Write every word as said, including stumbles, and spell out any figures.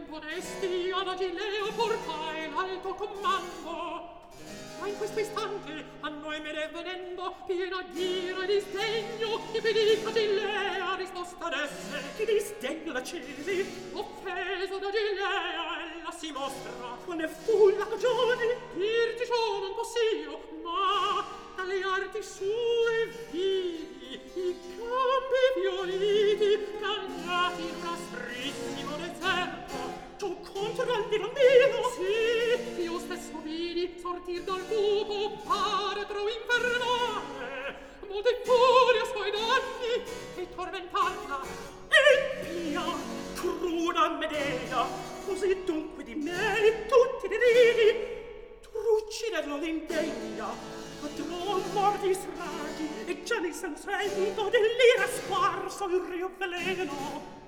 imponesti ad Agileo portai l'alto comando. Ma in questo istante a noi me ne venendo piena d'ira e di sdegno i pedi Agilea risposta desse. Chi di sdegno l'accesi? Offeso d'Agilea ella si mostra. Quale fu la cagione? Dirti ciò non possio, ma dalle arti sue vidi i campi fioriti cagnati in un asprissimo deserto. Tu contro al dirondino? Sì, io stesso vidi sortir dal buco baratro infernale, molto in furia suoi danni e tormentata. Impia, cruda Medea, così dunque di me tutti ne ridi. Tu ucciderlo l'indegna, padron mordi stragi, e già nel sanguento dell'ira sparso il rio veleno.